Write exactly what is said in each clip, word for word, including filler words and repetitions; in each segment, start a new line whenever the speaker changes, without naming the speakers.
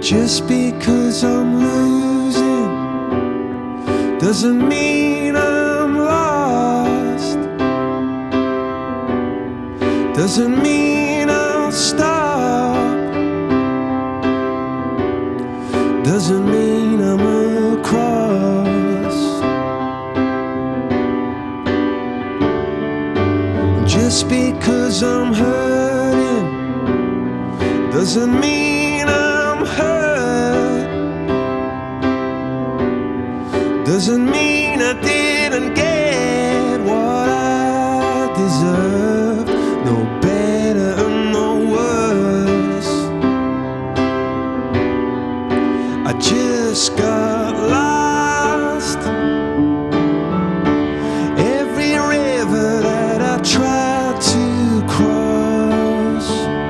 Just because I'm losing doesn't mean I'm lost. Doesn't mean I'll stop. Doesn't mean I'm across. Just because I'm hurting doesn't mean I'm hurt. Doesn't mean I didn't get what I deserve. No better and no worse. I just got lost. Every river that I tried to cross,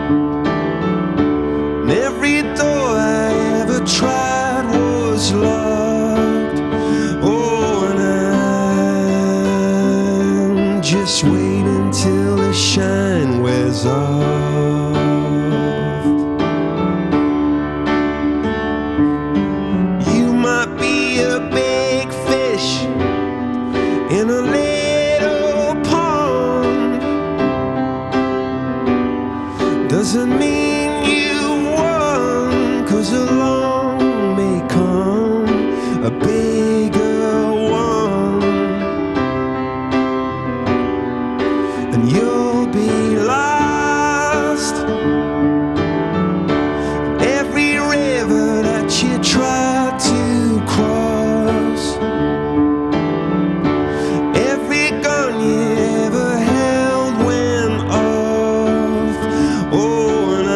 and every door I ever tried was locked. Oh, and I'm just waiting till the shine wears off. You might be a big fish in a little pond. Doesn't mean you've won, 'cause along may come a bigger one, and you'll be lost. Every river that you tried to cross, every gun you ever held went off. Oh, and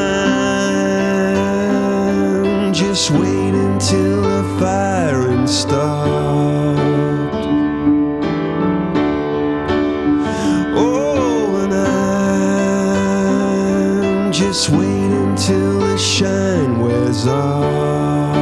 I'm just waiting till the firing stopped. Oh, and I'm just waiting till the shine wears off.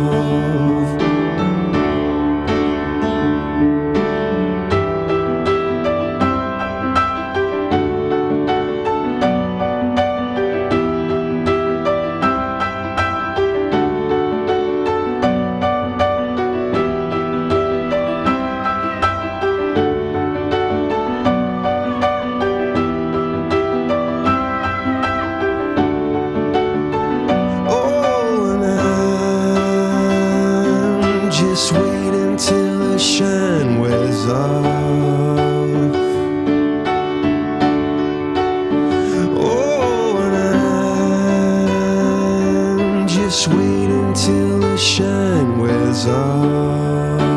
Just waiting till the shine wears off. Oh, and I'm just waiting till the shine wears off.